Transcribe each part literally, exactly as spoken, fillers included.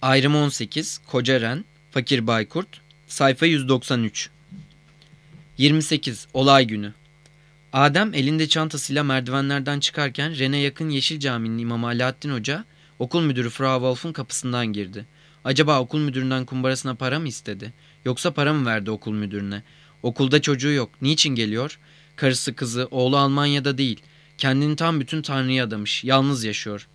Ayrım on sekiz, Kocaren, Fakir Baykurt, sayfa yüz doksan üç. yirmi sekiz. Olay günü. Adem elinde çantasıyla merdivenlerden çıkarken Ren'e yakın Yeşil Cami'nin imamı Alaaddin Hoca, okul müdürü Frau Wolf'un kapısından girdi. Acaba okul müdüründen kumbarasına para mı istedi? Yoksa para mı verdi okul müdürüne? Okulda çocuğu yok. Niçin geliyor? Karısı kızı, oğlu Almanya'da değil. Kendini tam bütün Tanrı'ya adamış. Yalnız yaşıyor.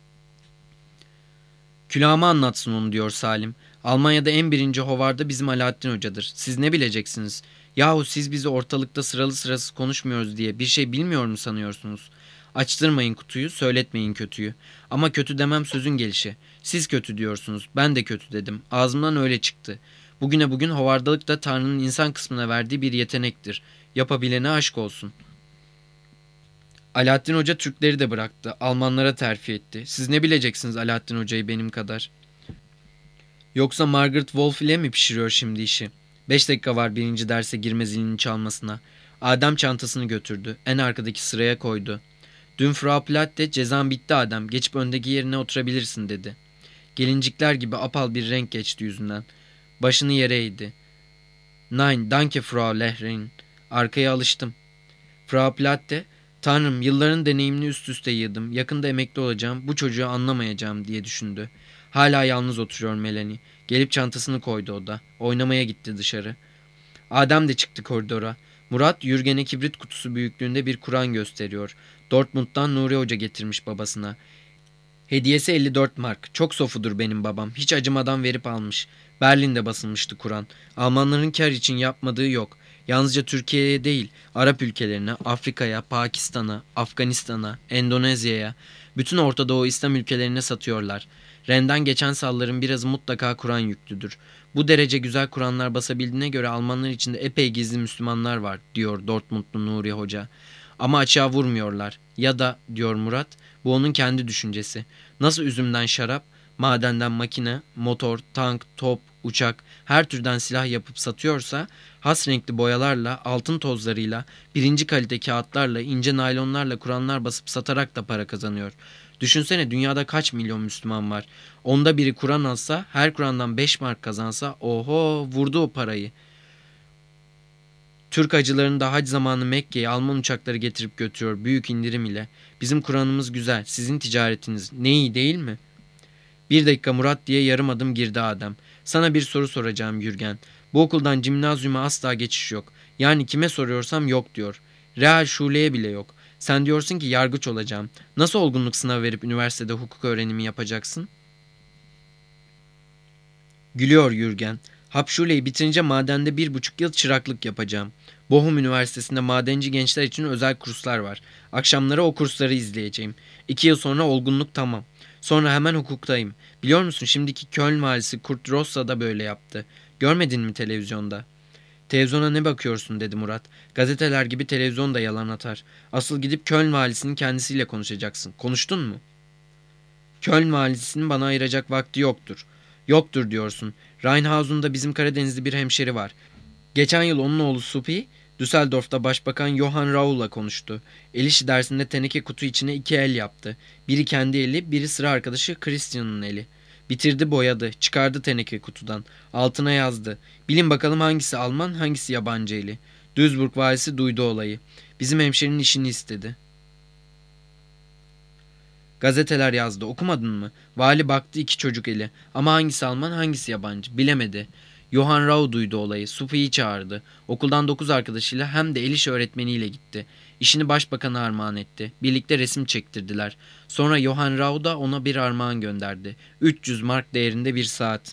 Külahıma anlatsın onu diyor Salim. Almanya'da en birinci hovarda bizim Alaaddin Hoca'dır. Siz ne bileceksiniz? Yahu siz bizi ortalıkta sıralı sırasız konuşmuyoruz diye bir şey bilmiyor mu sanıyorsunuz? Açtırmayın kutuyu, söyletmeyin kötüyü. Ama kötü demem sözün gelişi. Siz kötü diyorsunuz, ben de kötü dedim. Ağzımdan öyle çıktı. Bugüne bugün hovardalık da Tanrı'nın insan kısmına verdiği bir yetenektir. Yapabilene aşk olsun. Alaaddin Hoca Türkleri de bıraktı. Almanlara terfi etti. Siz ne bileceksiniz Alaaddin Hoca'yı benim kadar? Yoksa Margaret Wolf ile mi pişiriyor şimdi işi? Beş dakika var birinci derse girme zilinin çalmasına. Adem çantasını götürdü. En arkadaki sıraya koydu. Dün Frau Platte cezan bitti Adem. Geçip öndeki yerine oturabilirsin dedi. Gelincikler gibi apal bir renk geçti yüzünden. Başını yere eğdi. Nein, danke Frau Lehrein. Arkaya alıştım. Frau Platte, Tanrım yılların deneyimini üst üste yığdım. Yakında emekli olacağım. Bu çocuğu anlamayacağım diye düşündü. Hala yalnız oturuyor Melanie. Gelip çantasını koydu o da. Oynamaya gitti dışarı. Adem de çıktı koridora. Murat Yürgen'e kibrit kutusu büyüklüğünde bir Kur'an gösteriyor. Dortmund'dan Nuri Hoca getirmiş babasına. Hediyesi elli dört mark. Çok sofudur benim babam. Hiç acımadan verip almış. Berlin'de basılmıştı Kur'an. Almanların kar için yapmadığı yok. Yalnızca Türkiye'ye değil, Arap ülkelerine, Afrika'ya, Pakistan'a, Afganistan'a, Endonezya'ya, bütün Orta Doğu İslam ülkelerine satıyorlar. Renden geçen salların birazı mutlaka Kur'an yüklüdür. Bu derece güzel Kur'anlar basabildiğine göre Almanlar içinde epey gizli Müslümanlar var, diyor Dortmundlu Nuri Hoca. Ama açığa vurmuyorlar. Ya da, diyor Murat, bu onun kendi düşüncesi. Nasıl üzümden şarap, madenden makine, motor, tank, top, uçak, her türden silah yapıp satıyorsa, has renkli boyalarla, altın tozlarıyla, birinci kalite kağıtlarla, ince naylonlarla Kur'anlar basıp satarak da para kazanıyor. Düşünsene dünyada kaç milyon Müslüman var. Onda biri Kur'an alsa, her Kur'an'dan beş mark kazansa, oho vurdu o parayı. Türk hacılarını da hac zamanı Mekke'ye Alman uçakları getirip götürüyor büyük indirim ile. Bizim Kur'an'ımız güzel, sizin ticaretiniz ne iyi değil mi? Bir dakika Murat diye yarım adım girdi Adem. Sana bir soru soracağım Yürgen. Bu okuldan cimnazyuma asla geçiş yok. Yani kime soruyorsam yok diyor. Real şuleye bile yok. Sen diyorsun ki yargıç olacağım. Nasıl olgunluk sınavı verip üniversitede hukuk öğrenimi yapacaksın? Gülüyor Yürgen. Hapşule'yi bitirince madende bir buçuk yıl çıraklık yapacağım. Bochum Üniversitesi'nde madenci gençler için özel kurslar var. Akşamları o kursları izleyeceğim. İki yıl sonra olgunluk tamam. Sonra hemen hukuktayım. Biliyor musun şimdiki Köln valisi Kurt Rossa da böyle yaptı. Görmedin mi televizyonda? Televizyona ne bakıyorsun dedi Murat. Gazeteler gibi televizyon da yalan atar. Asıl gidip Köln valisinin kendisiyle konuşacaksın. Konuştun mu? Köln valisinin bana ayıracak vakti yoktur. Yoktur diyorsun. Rheinhausen'da bizim Karadenizli bir hemşeri var. Geçen yıl onun oğlu Supi, Düsseldorf'ta Başbakan Johann Rau'la konuştu. El işi dersinde teneke kutu içine iki el yaptı. Biri kendi eli, biri sıra arkadaşı Christian'ın eli. Bitirdi boyadı, çıkardı teneke kutudan. Altına yazdı. Bilin bakalım hangisi Alman, hangisi yabancı eli. Duisburg valisi duydu olayı. Bizim hemşerinin işini istedi. Gazeteler yazdı. Okumadın mı? Vali baktı iki çocuk eli. Ama hangisi Alman hangisi yabancı? Bilemedi. Johann Rau duydu olayı. Sufi'yi çağırdı. Okuldan dokuz arkadaşıyla hem de el işi öğretmeniyle gitti. İşini başbakana armağan etti. Birlikte resim çektirdiler. Sonra Johann Rau da ona bir armağan gönderdi. üç yüz mark değerinde bir saat.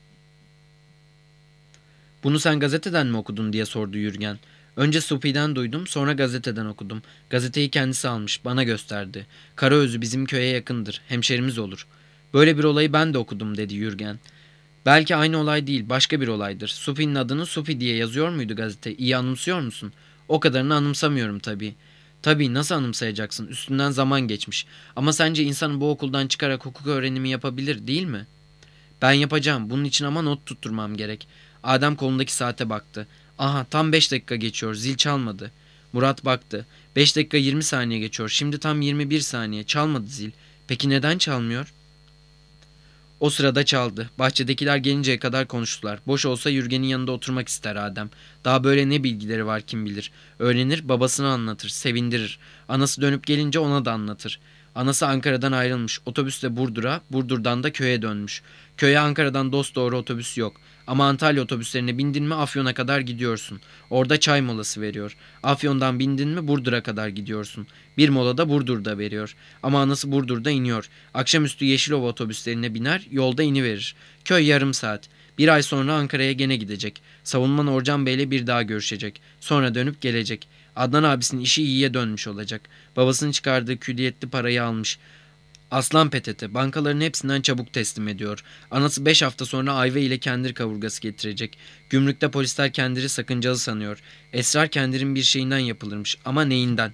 Bunu sen gazeteden mi okudun diye sordu Yürgen. Önce Supi'den duydum, sonra gazeteden okudum. Gazeteyi kendisi almış, bana gösterdi. Karaözü bizim köye yakındır, hemşerimiz olur. Böyle bir olayı ben de okudum dedi Yürgen. Belki aynı olay değil, başka bir olaydır. Supi'nin adını Supi diye yazıyor muydu gazete? İyi anımsıyor musun? O kadarını anımsamıyorum tabii. Tabii nasıl anımsayacaksın? Üstünden zaman geçmiş. Ama sence insan bu okuldan çıkarak hukuk öğrenimi yapabilir değil mi? Ben yapacağım. Bunun için ama not tutturmam gerek. Adem kolundaki saate baktı. Aha tam beş dakika geçiyor. Zil çalmadı. Murat baktı. Beş dakika yirmi saniye geçiyor. Şimdi tam yirmi bir saniye. Çalmadı zil. Peki neden çalmıyor? O sırada çaldı. Bahçedekiler gelinceye kadar konuştular. Boş olsa Yürgen'in yanında oturmak ister Adem. Daha böyle ne bilgileri var kim bilir. Öğrenir, babasını anlatır, sevindirir. Anası dönüp gelince ona da anlatır. Anası Ankara'dan ayrılmış. Otobüsle Burdur'a, Burdur'dan da köye dönmüş. Köye Ankara'dan dosdoğru otobüs yok. Ama Antalya otobüslerine bindin mi Afyon'a kadar gidiyorsun. Orada çay molası veriyor. Afyon'dan bindin mi Burdur'a kadar gidiyorsun. Bir mola da Burdur'da veriyor. Ama anası Burdur'da iniyor. Akşamüstü Yeşilova otobüslerine biner, yolda iniverir. Köy yarım saat. Bir ay sonra Ankara'ya gene gidecek. Savunman Orcan Bey'le bir daha görüşecek. Sonra dönüp gelecek. Adnan abisinin işi iyiye dönmüş olacak. Babasının çıkardığı külliyetli parayı almış. Aslan P T T bankaların hepsinden çabuk teslim ediyor. Anası beş hafta sonra ayva ile kendir kavurgası getirecek. Gümrükte polisler kendiri sakıncalı sanıyor. Esrar kendirin bir şeyinden yapılırmış ama neyinden?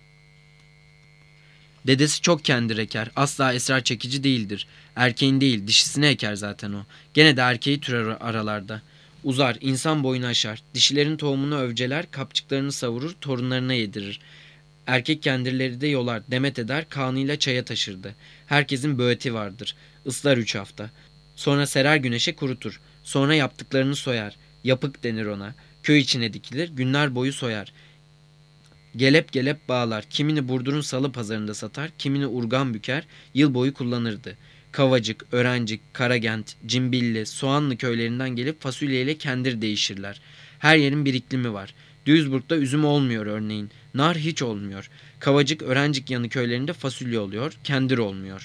Dedesi çok kendir eker. Asla esrar çekici değildir. Erkeğin değil dişisine eker zaten o. Gene de erkeği türer aralarda. Uzar, insan boyunu aşar. Dişilerin tohumunu övceler, kapçıklarını savurur, torunlarına yedirir. Erkek kendirleri de yolar, demet eder, kanıyla çaya taşırdı. Herkesin böğeti vardır. Islar üç hafta. Sonra serer güneşe kurutur. Sonra yaptıklarını soyar. Yapık denir ona. Köy içine dikilir, günler boyu soyar. Gelep gelep bağlar. Kimini Burdur'un salı pazarında satar, kimini urgan büker, yıl boyu kullanırdı. Kavacık, Örencik, Karagent, Cimbilli, Soğanlı köylerinden gelip fasulyeyle kendir değişirler. Her yerin bir iklimi var. Duisburg'da üzüm olmuyor örneğin. Nar hiç olmuyor. Kavacık, Örencik yanı köylerinde fasulye oluyor, kendir olmuyor.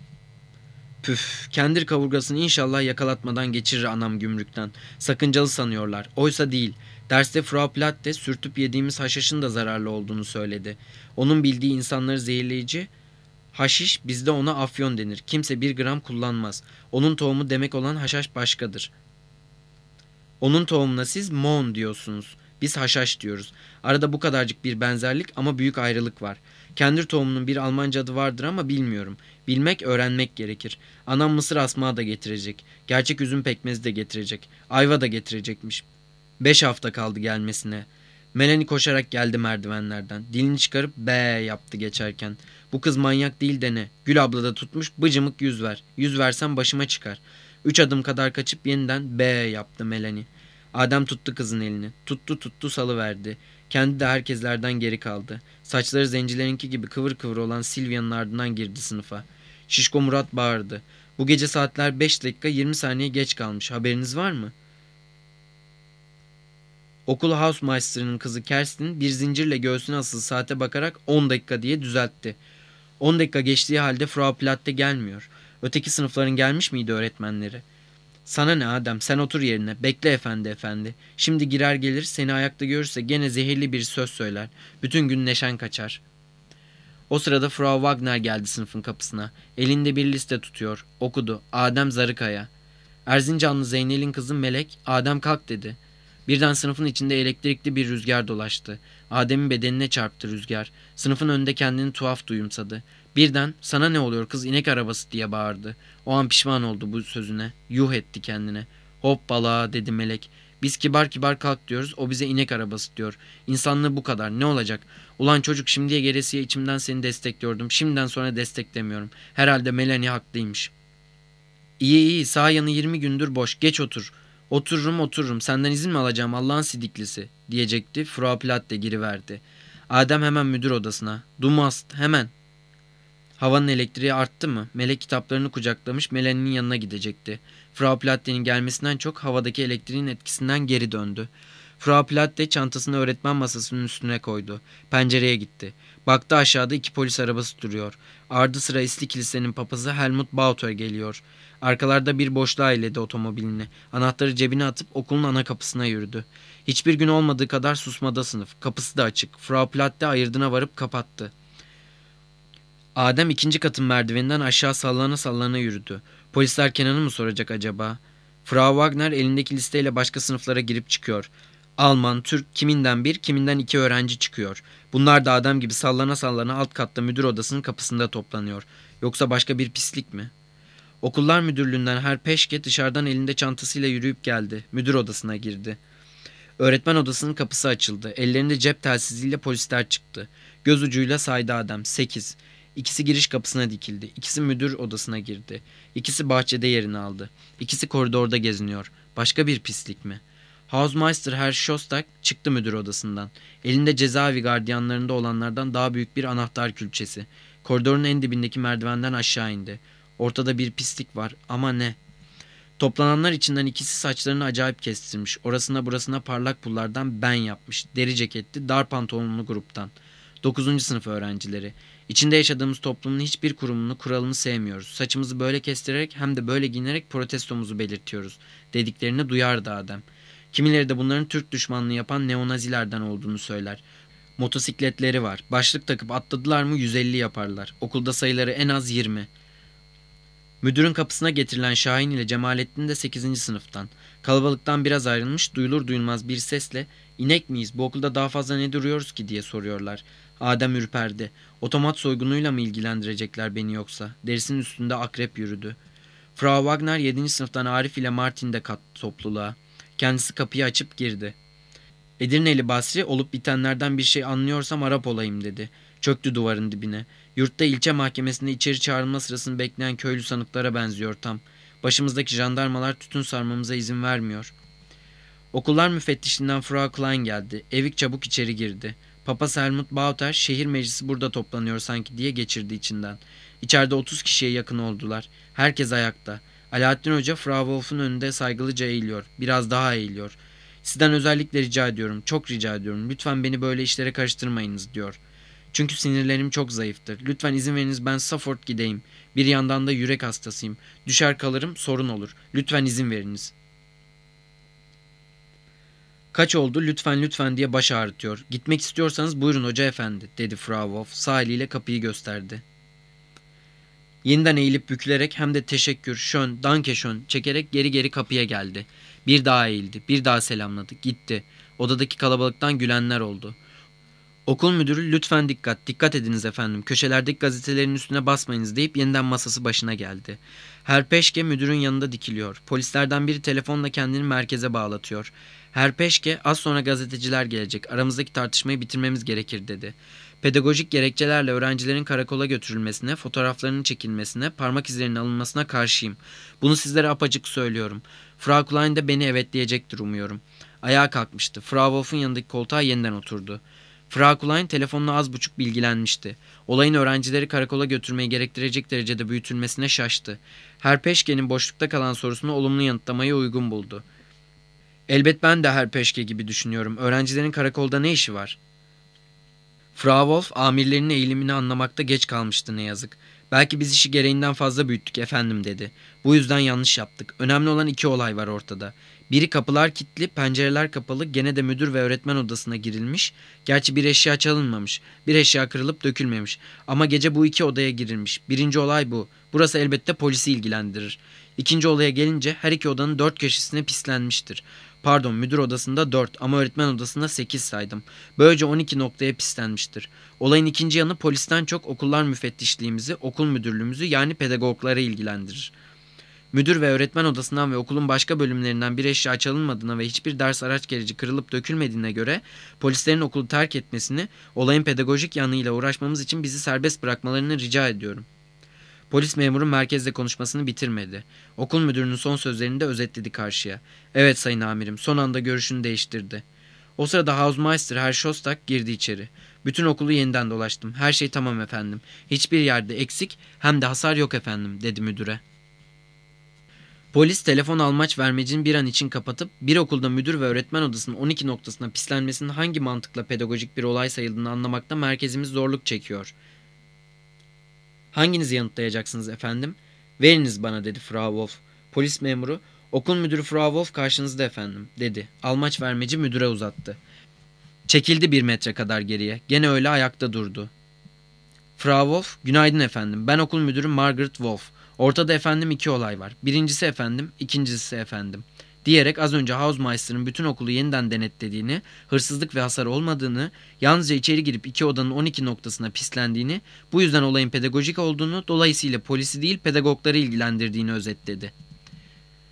Püf, kendir kavurgasını inşallah yakalatmadan geçirir anam gümrükten. Sakıncalı sanıyorlar. Oysa değil. Derste Frau Platte sürtüp yediğimiz haşhaşın da zararlı olduğunu söyledi. Onun bildiği insanları zehirleyici haşiş, bizde ona afyon denir. Kimse bir gram kullanmaz. Onun tohumu demek olan haşhaş başkadır. Onun tohumuna siz mon diyorsunuz. Biz haşhaş diyoruz. Arada bu kadarcık bir benzerlik ama büyük ayrılık var. Kendir tohumunun bir Almanca adı vardır ama bilmiyorum. Bilmek, öğrenmek gerekir. Anam mısır asmağı da getirecek. Gerçek üzüm pekmezi de getirecek. Ayva da getirecekmiş. Beş hafta kaldı gelmesine. Melanie koşarak geldi merdivenlerden. Dilini çıkarıp be yaptı geçerken. Bu kız manyak değil de ne? Gül abla da tutmuş bıcımık yüz ver. Yüz versem başıma çıkar. Üç adım kadar kaçıp yeniden be yaptı Melanie. Adem tuttu kızın elini. Tuttu tuttu salıverdi. Kendi de herkeslerden geri kaldı. Saçları zencilerinki gibi kıvır kıvır olan Silvia'nın ardından girdi sınıfa. Şişko Murat bağırdı. Bu gece saatler beş dakika yirmi saniye geç kalmış. Haberiniz var mı? Okul Hausmeister'ın kızı Kerstin bir zincirle göğsüne asılı saate bakarak on dakika diye düzeltti. on dakika geçtiği halde Frau Platte gelmiyor. Öteki sınıfların gelmiş miydi öğretmenleri? Sana ne Adem, sen otur yerine. Bekle efendi efendi. Şimdi girer gelir seni ayakta görürse gene zehirli bir söz söyler. Bütün gün neşen kaçar. O sırada Frau Wagner geldi sınıfın kapısına. Elinde bir liste tutuyor. Okudu. Adem Zarıkaya. Erzincanlı Zeynel'in kızı Melek, Adem kalk dedi. Birden sınıfın içinde elektrikli bir rüzgar dolaştı. Adem'in bedenine çarptı rüzgar. Sınıfın önünde kendini tuhaf duyumsadı. Birden sana ne oluyor kız inek arabası diye bağırdı. O an pişman oldu bu sözüne. Yuh etti kendine. Hoppala dedi Melek. Biz kibar kibar kalk diyoruz, o bize inek arabası diyor. İnsanlığı bu kadar, ne olacak? Ulan çocuk, şimdiye gelesiye içimden seni destekliyordum. Şimdiden sonra desteklemiyorum. Herhalde Melanie haklıymış. İyi iyi, sağ yanı yirmi gündür boş, geç otur. Otururum otururum, senden izin mi alacağım Allah'ın sidiklisi diyecekti. Frau Platte giriverdi. Adem hemen müdür odasına. Du must, hemen. Havanın elektriği arttı mı? Melek kitaplarını kucaklamış Melanie'nin yanına gidecekti. Frau Platte'nin gelmesinden çok havadaki elektriğin etkisinden geri döndü. Frau Platte çantasını öğretmen masasının üstüne koydu. Pencereye gitti. Baktı aşağıda iki polis arabası duruyor. Ardı sıra İsli Kilisenin papazı Helmut Bauter geliyor. Arkalarda bir boşluğa eyledi otomobilini. Anahtarı cebine atıp okulun ana kapısına yürüdü. Hiçbir gün olmadığı kadar susmada sınıf. Kapısı da açık. Frau Platte ayırdına varıp kapattı. Adem ikinci katın merdiveninden aşağı sallana sallana yürüdü. Polisler Kenan'ı mı soracak acaba? Frau Wagner elindeki listeyle başka sınıflara girip çıkıyor. Alman, Türk, kiminden bir, kiminden iki öğrenci çıkıyor. Bunlar da Adem gibi sallana sallana alt katta müdür odasının kapısında toplanıyor. Yoksa başka bir pislik mi? Okullar müdürlüğünden her peşke dışarıdan elinde çantasıyla yürüyüp geldi. Müdür odasına girdi. Öğretmen odasının kapısı açıldı. Ellerinde cep telsiziyle polisler çıktı. Göz ucuyla saydı Adem. Sekiz. İkisi giriş kapısına dikildi. İkisi müdür odasına girdi. İkisi bahçede yerini aldı. İkisi koridorda geziniyor. Başka bir pislik mi? Hausmeister Herr Shostak çıktı müdür odasından. Elinde cezaevi gardiyanlarında olanlardan daha büyük bir anahtar külçesi. Koridorun en dibindeki merdivenden aşağı indi. Ortada bir pislik var ama ne? Toplananlar içinden ikisi saçlarını acayip kestirmiş. Orasına burasına parlak pullardan ben yapmış. Deri ceketli, dar pantolonlu gruptan. Dokuzuncu sınıf öğrencileri. İçinde yaşadığımız toplumun hiçbir kurumunu, kuralını sevmiyoruz. Saçımızı böyle kestirerek hem de böyle giyinerek protestomuzu belirtiyoruz. Dediklerini duyardı Adem. Kimileri de bunların Türk düşmanlığı yapan neonazilerden olduğunu söyler. Motosikletleri var. Başlık takıp atladılar mı yüz elli yaparlar. Okulda sayıları en az yirmi. Müdürün kapısına getirilen Şahin ile Cemalettin de sekizinci sınıftan. Kalabalıktan biraz ayrılmış, duyulur duyulmaz bir sesle "İnek miyiz? Bu okulda daha fazla ne duruyoruz ki?" diye soruyorlar. Adem ürperdi. Otomat soygunuyla mı ilgilendirecekler beni yoksa? Derisinin üstünde akrep yürüdü. Frau Wagner yedinci sınıftan Arif ile Martin de kattı topluluğa. Kendisi kapıyı açıp girdi. Edirneli Basri olup bitenlerden bir şey anlıyorsam Arap olayım dedi. Çöktü duvarın dibine. Yurtta ilçe mahkemesinde içeri çağrılma sırasını bekleyen köylü sanıklara benziyor tam. Başımızdaki jandarmalar tütün sarmamıza izin vermiyor. Okullar müfettişinden Frau Klein geldi. Evik çabuk içeri girdi. Papaz Helmut Bauter şehir meclisi burada toplanıyor sanki diye geçirdi içinden. İçeride otuz kişiye yakın oldular. Herkes ayakta. Alaaddin Hoca Frau Wolf'un önünde saygılıca eğiliyor. Biraz daha eğiliyor. "Sizden özellikle rica ediyorum, çok rica ediyorum. Lütfen beni böyle işlere karıştırmayınız," diyor. "Çünkü sinirlerim çok zayıftır. Lütfen izin veriniz ben Safford gideyim. Bir yandan da yürek hastasıyım. Düşer kalırım sorun olur. Lütfen izin veriniz." "Kaç oldu lütfen lütfen diye baş ağrıtıyor. Gitmek istiyorsanız buyurun hoca efendi," dedi Frau Wolf. Sağ eliyle kapıyı gösterdi. Yeniden eğilip bükülerek hem de teşekkür, şön, danke şön çekerek geri geri kapıya geldi. Bir daha eğildi, bir daha selamladı, gitti. Odadaki kalabalıktan gülenler oldu. Okul müdürü "Lütfen dikkat, dikkat ediniz efendim, köşelerdeki gazetelerin üstüne basmayınız," deyip yeniden masası başına geldi. Herr Peşke müdürün yanında dikiliyor. Polislerden biri telefonla kendini merkeze bağlatıyor. Herr Peşke "Az sonra gazeteciler gelecek, aramızdaki tartışmayı bitirmemiz gerekir," dedi. Pedagojik gerekçelerle öğrencilerin karakola götürülmesine, fotoğraflarının çekilmesine, parmak izlerinin alınmasına karşıyım. Bunu sizlere apacık söylüyorum. Frau Klein de beni evetleyecektir umuyorum. Ayağa kalkmıştı. Frau Wolf'un yanındaki koltuğa yeniden oturdu. Frau Klein telefonla az buçuk bilgilenmişti. Olayın öğrencileri karakola götürmeyi gerektirecek derecede büyütülmesine şaştı. Herr Peşke'nin boşlukta kalan sorusunu olumlu yanıtlamayı uygun buldu. "Elbet ben de Herr Peşke gibi düşünüyorum. Öğrencilerin karakolda ne işi var?" Frau Wolf amirlerinin eğilimini anlamakta geç kalmıştı ne yazık. "Belki biz işi gereğinden fazla büyüttük efendim," dedi. "Bu yüzden yanlış yaptık. Önemli olan iki olay var ortada. Biri kapılar kilitli, pencereler kapalı, gene de müdür ve öğretmen odasına girilmiş. Gerçi bir eşya çalınmamış, bir eşya kırılıp dökülmemiş. Ama gece bu iki odaya girilmiş. Birinci olay bu. Burası elbette polisi ilgilendirir. İkinci olaya gelince her iki odanın dört köşesine pislenmiştir. Pardon, müdür odasında dört ama öğretmen odasında sekiz saydım. Böylece on iki noktaya pislenmiştir. Olayın ikinci yanı polisten çok okullar müfettişliğimizi, okul müdürlüğümüzü yani pedagogları ilgilendirir. Müdür ve öğretmen odasından ve okulun başka bölümlerinden bir eşya çalınmadığına ve hiçbir ders araç gereci kırılıp dökülmediğine göre polislerin okulu terk etmesini, olayın pedagojik yanıyla uğraşmamız için bizi serbest bırakmalarını rica ediyorum." Polis memuru merkezde konuşmasını bitirmedi. Okul müdürünün son sözlerini de özetledi karşıya. "Evet sayın amirim," son anda görüşünü değiştirdi. O sırada Hausmeister Herr Shostak girdi içeri. "Bütün okulu yeniden dolaştım. Her şey tamam efendim. Hiçbir yerde eksik hem de hasar yok efendim," dedi müdüre. Polis telefon almaç vermecini bir an için kapatıp bir okulda müdür ve öğretmen odasının on iki noktasına pislenmesinin hangi mantıkla pedagojik bir olay sayıldığını anlamakta merkezimiz zorluk çekiyor. "Hanginizi yanıtlayacaksınız efendim?" "Veriniz bana," dedi Frau Wolf. Polis memuru "Okul müdürü Frau Wolf karşınızda efendim," dedi. Almaç vermeci müdüre uzattı. Çekildi bir metre kadar geriye. Gene öyle ayakta durdu. Frau Wolf, "Günaydın efendim. Ben okul müdürü Margaret Wolf. Ortada efendim iki olay var. Birincisi efendim, ikincisi efendim," diyerek az önce Hausmeister'ın bütün okulu yeniden denetlediğini, hırsızlık ve hasar olmadığını, yalnızca içeri girip iki odanın on iki noktasına pislendiğini, bu yüzden olayın pedagojik olduğunu, dolayısıyla polisi değil pedagogları ilgilendirdiğini özetledi.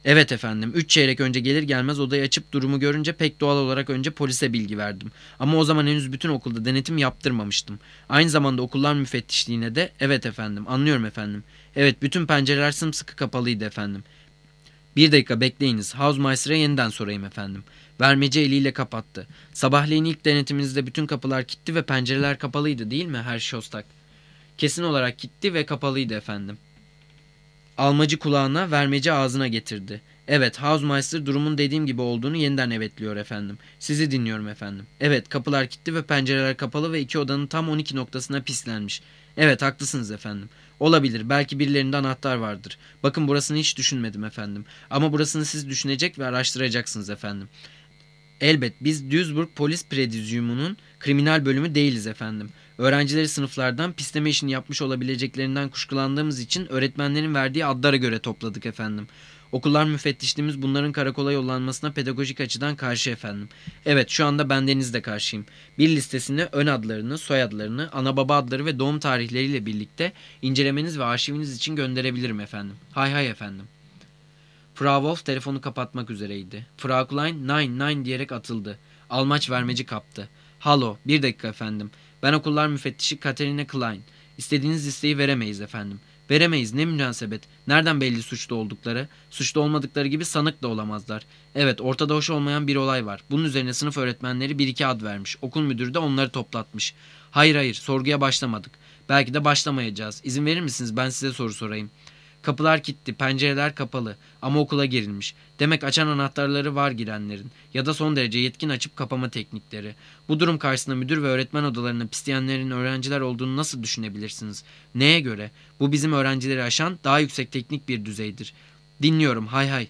Evet efendim. Üç çeyrek önce gelir gelmez odayı açıp durumu görünce pek doğal olarak önce polise bilgi verdim. Ama o zaman henüz bütün okulda denetim yaptırmamıştım. Aynı zamanda okullar müfettişliğine de evet efendim anlıyorum efendim. Evet bütün pencereler sımsıkı kapalıydı efendim. Bir dakika bekleyiniz. Hausmeister'a yeniden sorayım efendim. Vermeci eliyle kapattı. Sabahleyin ilk denetiminizde bütün kapılar kilitli ve pencereler kapalıydı değil mi Herr Şostak? Kesin olarak kilitli ve kapalıydı efendim. Almacı kulağına, vermeci ağzına getirdi. Evet, Hausmeister durumun dediğim gibi olduğunu yeniden evetliyor efendim. Sizi dinliyorum efendim. Evet, kapılar kilitli ve pencereler kapalı ve iki odanın tam on iki noktasına pislenmiş. Evet, haklısınız efendim. Olabilir, belki birilerinde anahtar vardır. Bakın burasını hiç düşünmedim efendim. Ama burasını siz düşünecek ve araştıracaksınız efendim. Elbet biz Duisburg Polis Predizyumu'nun kriminal bölümü değiliz efendim. Öğrencileri sınıflardan pisleme işini yapmış olabileceklerinden kuşkulandığımız için öğretmenlerin verdiği adlara göre topladık efendim. Okullar müfettişliğimiz bunların karakola yollanmasına pedagojik açıdan karşı efendim. Evet şu anda bendeniz de karşıyım. Bir listesini ön adlarını, soyadlarını, ana baba adları ve doğum tarihleriyle birlikte incelemeniz ve arşiviniz için gönderebilirim efendim. Hay hay efendim. Frau Wolf telefonu kapatmak üzereydi. Frau Klein nine nine diyerek atıldı. Almaç vermeci kaptı. Halo, bir dakika efendim. Ben okullar müfettişi Katerina Klein. İstediğiniz listeyi veremeyiz efendim. Veremeyiz ne münasebet. Nereden belli suçlu oldukları? Suçlu olmadıkları gibi sanık da olamazlar. Evet ortada hoş olmayan bir olay var. Bunun üzerine sınıf öğretmenleri bir iki ad vermiş. Okul müdürü de onları toplatmış. Hayır hayır sorguya başlamadık. Belki de başlamayacağız. İzin verir misiniz ben size soru sorayım. Kapılar kilitli, pencereler kapalı ama okula girilmiş. Demek açan anahtarları var girenlerin ya da son derece yetkin açıp kapama teknikleri. Bu durum karşısında müdür ve öğretmen odalarını pisleyenlerin öğrenciler olduğunu nasıl düşünebilirsiniz? Neye göre? Bu bizim öğrencileri aşan daha yüksek teknik bir düzeydir. Dinliyorum hay hay.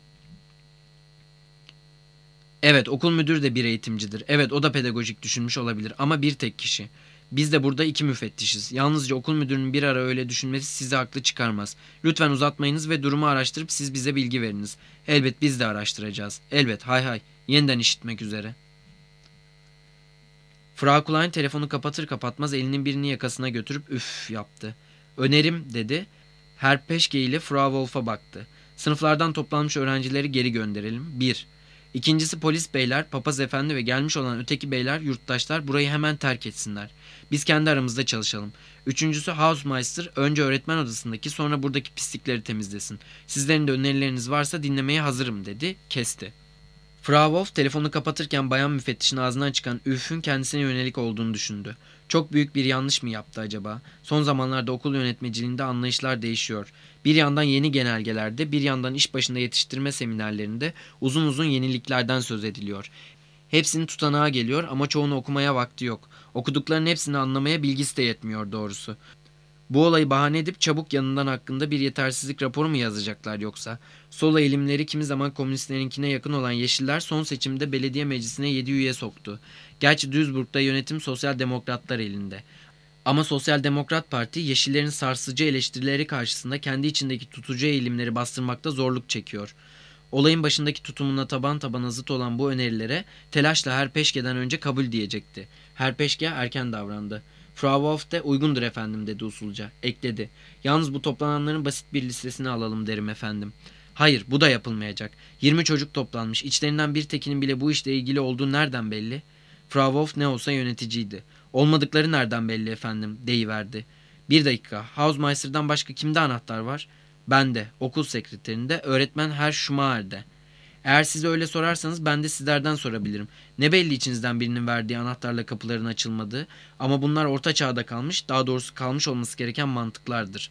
Evet okul müdürü de bir eğitimcidir. Evet o da pedagojik düşünmüş olabilir ama bir tek kişi. Biz de burada iki müfettişiz. Yalnızca okul müdürünün bir ara öyle düşünmesi sizi haklı çıkarmaz. Lütfen uzatmayınız ve durumu araştırıp siz bize bilgi veriniz. Elbet biz de araştıracağız. Elbet hay hay. Yeniden işitmek üzere. Frau Klein telefonu kapatır kapatmaz elinin birini yakasına götürüp üf yaptı. Önerim dedi. Herr Peşke ile Frau Wolf'a baktı. Sınıflardan toplanmış öğrencileri geri gönderelim. Bir. İkincisi polis beyler, papaz efendi ve gelmiş olan öteki beyler, yurttaşlar burayı hemen terk etsinler. Biz kendi aramızda çalışalım. Üçüncüsü Hausmeister önce öğretmen odasındaki sonra buradaki pislikleri temizlesin. Sizlerin de önerileriniz varsa dinlemeye hazırım dedi. Kesti. Frau Wolf telefonu kapatırken bayan müfettişin ağzından çıkan üfün kendisine yönelik olduğunu düşündü. Çok büyük bir yanlış mı yaptı acaba? Son zamanlarda okul yönetmeciliğinde anlayışlar değişiyor. Bir yandan yeni genelgelerde, bir yandan iş başında yetiştirme seminerlerinde uzun uzun yeniliklerden söz ediliyor. Hepsini tutanağa geliyor ama çoğunu okumaya vakti yok. Okuduklarının hepsini anlamaya bilgisi de yetmiyor doğrusu. Bu olayı bahane edip çabuk yanından hakkında bir yetersizlik raporu mu yazacaklar yoksa? Sol eğilimleri kimi zaman komünistlerinkine yakın olan Yeşiller son seçimde belediye meclisine yedi üye soktu. Gerçi Duisburg'da yönetim sosyal demokratlar elinde. Ama Sosyal Demokrat Parti Yeşillerin sarsıcı eleştirileri karşısında kendi içindeki tutucu eğilimleri bastırmakta zorluk çekiyor. Olayın başındaki tutumuna taban tabana zıt olan bu önerilere telaşla Herr Peşke'den önce kabul diyecekti. Herr Peşke erken davrandı. Frau Wolf de uygundur efendim dedi usulca. Ekledi. Yalnız bu toplananların basit bir listesini alalım derim efendim. Hayır bu da yapılmayacak. Yirmi çocuk toplanmış. İçlerinden bir tekinin bile bu işle ilgili olduğu nereden belli? Frau Wolf ne olsa yöneticiydi. Olmadıkları nereden belli efendim deyiverdi. Bir dakika. Hausmeister'dan başka kimde anahtar var? Bende, okul sekreterinde, öğretmen Herr Schumacher'de. Eğer size öyle sorarsanız ben de sizlerden sorabilirim. Ne belli içinizden birinin verdiği anahtarla kapıların açılmadığı ama bunlar orta çağda kalmış, daha doğrusu kalmış olması gereken mantıklardır.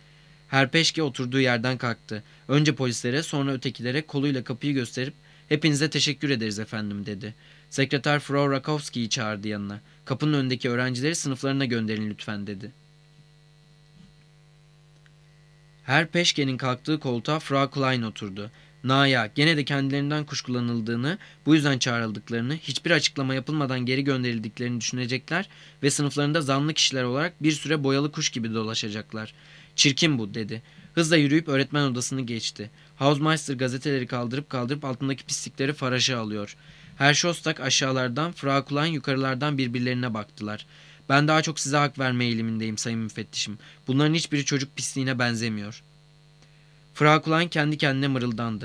Herr Peşke oturduğu yerden kalktı. Önce polislere sonra ötekilere koluyla kapıyı gösterip hepinize teşekkür ederiz efendim dedi. Sekreter Frau Rakowski'yi çağırdı yanına. Kapının önündeki öğrencileri sınıflarına gönderin lütfen dedi. Herr Peşke'nin kalktığı koltuğa Frau Klein oturdu. Naya gene de kendilerinden kuşkulanıldığını, bu yüzden çağrıldıklarını, hiçbir açıklama yapılmadan geri gönderildiklerini düşünecekler ve sınıflarında zanlı kişiler olarak bir süre boyalı kuş gibi dolaşacaklar. Çirkin bu dedi. Hızla yürüyüp öğretmen odasını geçti. Hausmeister gazeteleri kaldırıp kaldırıp altındaki pislikleri faraşa alıyor. Herr Şostak aşağılardan, Frau Klein yukarılardan birbirlerine baktılar. Ben daha çok size hak verme eğilimindeyim sayın müfettişim. Bunların hiçbiri çocuk pisliğine benzemiyor. Frau Klein kendi kendine mırıldandı.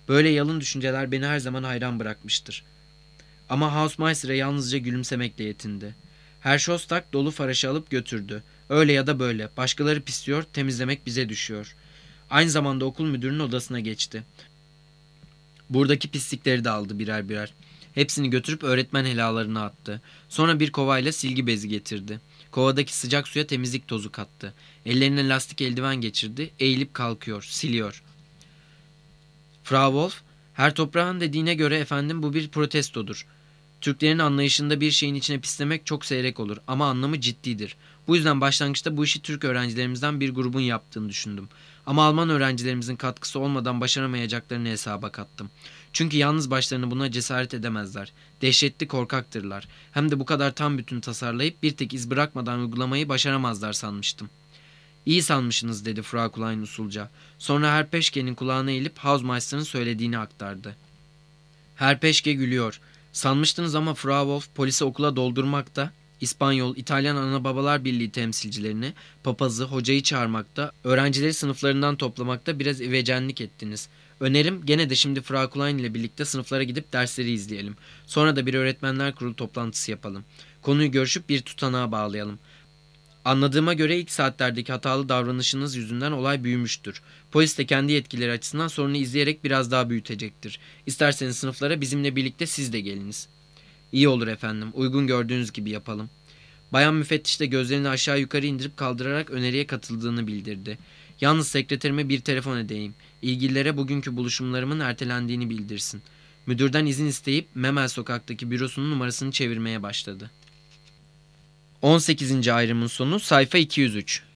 Böyle yalın düşünceler beni her zaman hayran bırakmıştır. Ama Hausmeister'a yalnızca gülümsemekle yetindi. Herr Shostak dolu faraşı alıp götürdü. Öyle ya da böyle. Başkaları pisliyor, temizlemek bize düşüyor. Aynı zamanda okul müdürünün odasına geçti. Buradaki pislikleri de aldı birer birer. Hepsini götürüp öğretmen helalarına attı. Sonra bir kovayla silgi bezi getirdi. Kovadaki sıcak suya temizlik tozu kattı. Ellerine lastik eldiven geçirdi. Eğilip kalkıyor, siliyor. Frau Wolf, her toprağın dediğine göre efendim bu bir protestodur. Türklerin anlayışında bir şeyin içine pislemek çok seyrek olur ama anlamı ciddidir. Bu yüzden başlangıçta bu işi Türk öğrencilerimizden bir grubun yaptığını düşündüm. Ama Alman öğrencilerimizin katkısı olmadan başaramayacaklarını hesaba kattım. Çünkü yalnız başlarına buna cesaret edemezler. Dehşetli korkaktırlar. Hem de bu kadar tam bütün tasarlayıp bir tek iz bırakmadan uygulamayı başaramazlar sanmıştım. İyi sanmışsınız dedi Frau Klein usulca. Sonra Herr Peschke'nin kulağına eğilip Hausmeister'ın söylediğini aktardı. Herr Peschke gülüyor. Sanmıştınız ama Frau Wolf polisi okula doldurmakta, İspanyol, İtalyan Anababalar Birliği temsilcilerini, papazı, hocayı çağırmakta, öğrencileri sınıflarından toplamakta biraz ivecenlik ettiniz. Önerim gene de şimdi Frau Klein ile birlikte sınıflara gidip dersleri izleyelim. Sonra da bir öğretmenler kurulu toplantısı yapalım. Konuyu görüşüp bir tutanağa bağlayalım. Anladığıma göre ilk saatlerdeki hatalı davranışınız yüzünden olay büyümüştür. Polis de kendi yetkileri açısından sorunu izleyerek biraz daha büyütecektir. İsterseniz sınıflara bizimle birlikte siz de geliniz. İyi olur efendim, uygun gördüğünüz gibi yapalım. Bayan müfettiş de gözlerini aşağı yukarı indirip kaldırarak öneriye katıldığını bildirdi. Yalnız sekreterime bir telefon edeyim. İlgililere bugünkü buluşumlarımın ertelendiğini bildirsin. Müdürden izin isteyip Memel sokaktaki bürosunun numarasını çevirmeye başladı. on sekizinci ayrımın sonu sayfa iki yüz üç.